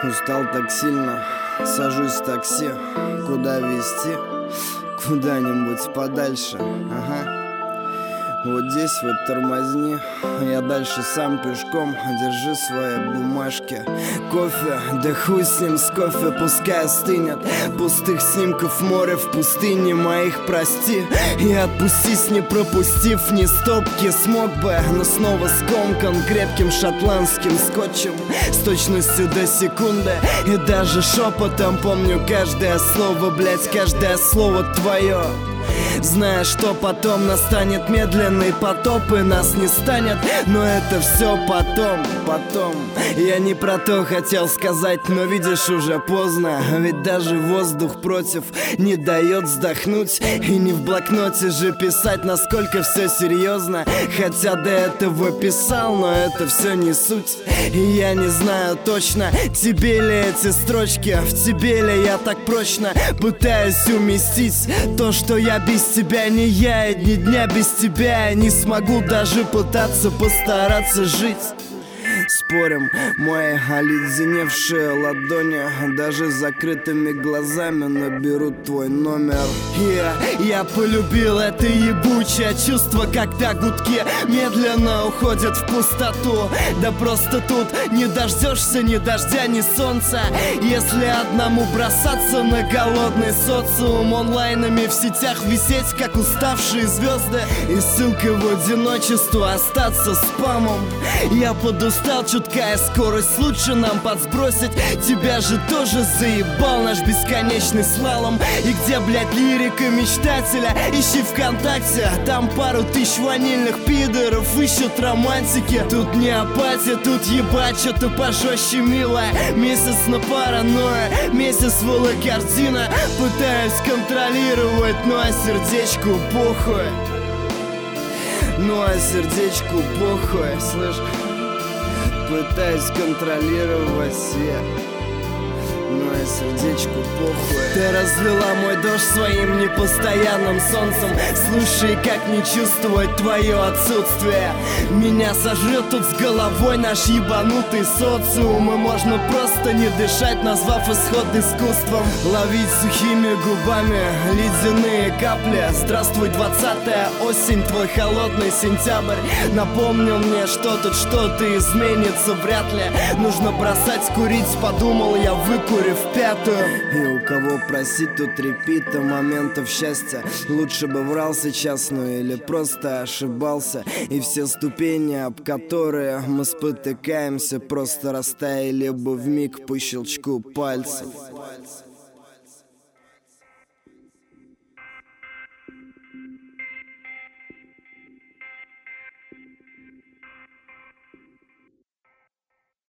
Устал так сильно, сажусь в такси. Куда везти? Куда-нибудь подальше. Ага. Вот здесь вот тормозни. Я дальше сам пешком. Держи свои бумажки. Кофе, да хуй с ним, с кофе пускай остынет. Пустых снимков море в пустыне моих, прости. И отпустись, не пропустив ни стопки. Смог бы, но снова скомкан крепким шотландским скотчем. С точностью до секунды. И даже шепотом помню каждое слово, блять, каждое слово твое. Зная, что потом настанет медленный потоп и нас не станет. Но это все потом. Я не про то хотел сказать, но видишь, уже поздно. Ведь даже воздух против не дает вздохнуть. И не в блокноте же писать, насколько все серьезно. Хотя до этого писал, но это все не суть. И я не знаю точно, тебе ли эти строчки, в тебе ли я так прочно пытаюсь уместить то, что я без тебя не я, и ни дня без тебя я не смогу даже пытаться постараться жить. Спорим, мои оледеневшие ладони даже с закрытыми глазами наберут твой номер. Я полюбил это ебучее чувство, когда гудки медленно уходят в пустоту. Да просто тут не дождешься ни дождя, ни солнца, если одному бросаться на голодный социум. Онлайнами в сетях висеть, как уставшие звезды, и ссылкой в одиночество остаться спамом. Я подустал, чуткая скорость, лучше нам подсбросить. Тебя же тоже заебал наш бесконечный слалом. И где, блядь, лирика мечтателя? Ищи ВКонтакте, там пару тысяч ванильных пидоров ищут романтики. Тут не апатия, тут ебать что-то пожестче, милая. Месяц на паранойя, месяц волокордина. Пытаюсь контролировать, ну а сердечку похуй. Ну а сердечку похуй, слышь. Пытаюсь контролировать себя, но и сердечку похуй. Ты разлила мой дождь своим непостоянным солнцем. Слушай, как не чувствовать твое отсутствие. Меня сожрет тут с головой наш ебанутый социум. И можно просто не дышать, назвав исход искусством. Ловить сухими губами ледяные капли. Здравствуй, 20-я осень, твой холодный сентябрь напомнил мне, что тут что-то изменится вряд ли. Нужно бросать курить, подумал я, выкурив пятую. И у кого просить тут репита моментов счастья? Лучше бы врал сейчас, ну или просто ошибался. И все ступени, об которые мы спотыкаемся, просто растаяли бы вмиг по щелчку пальцев.